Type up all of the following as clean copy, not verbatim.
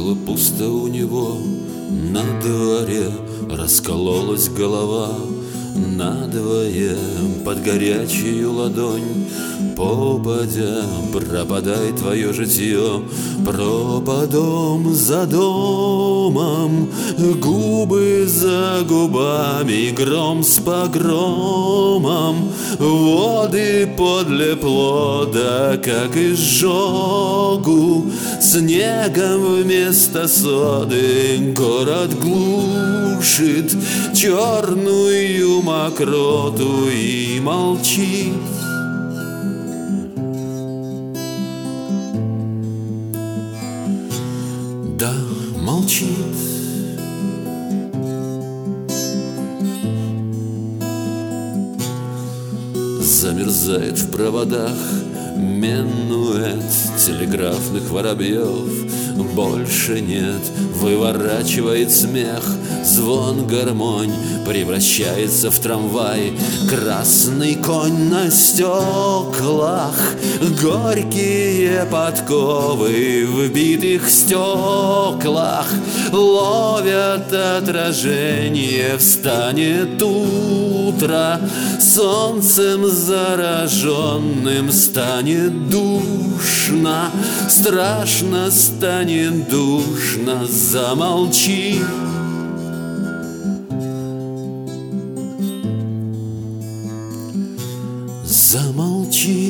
Было пусто у него на дворе, раскололась голова надвое под горячую ладонь. Попадя, пропадай твое житье, пропадом за домом, губы за губами, гром с погромом, воды подле плода, как изжогу, снегом вместо соды город глушит черную мокроту и молчит. Да, молчит. Замерзает в проводах минуэт телеграфных воробьев. Больше нет, выворачивает смех, звон гармонь превращается в трамвай. Красный конь на стеклах, горькие подковы в битых стеклах ловят отражение. Встанет утро, солнцем зараженным станет душно, страшно станет душно, замолчи. Замолчи.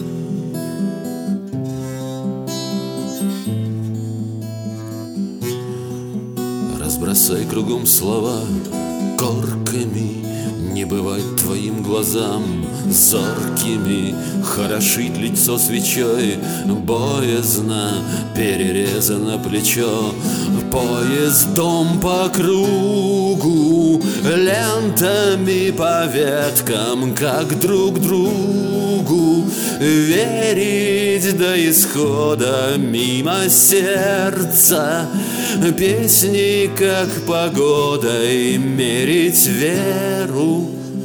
Разбросай кругом слова корками, не бывать твоим глазам зоркими. Хорошить лицо свечой, боязно перерезано плечо. Поездом по кругу, лентами по веткам, как друг другу верить до исхода мимо сердца. Песни, как погодой, мерить веру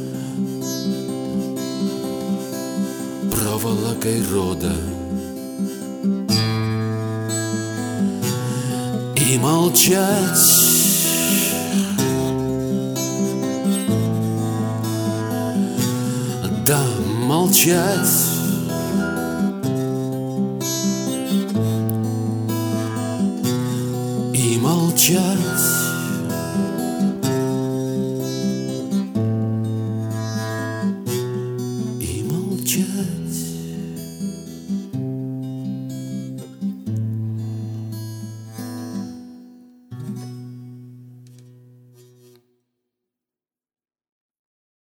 проволокой рода. И молчать. Да, молчать. И молчать.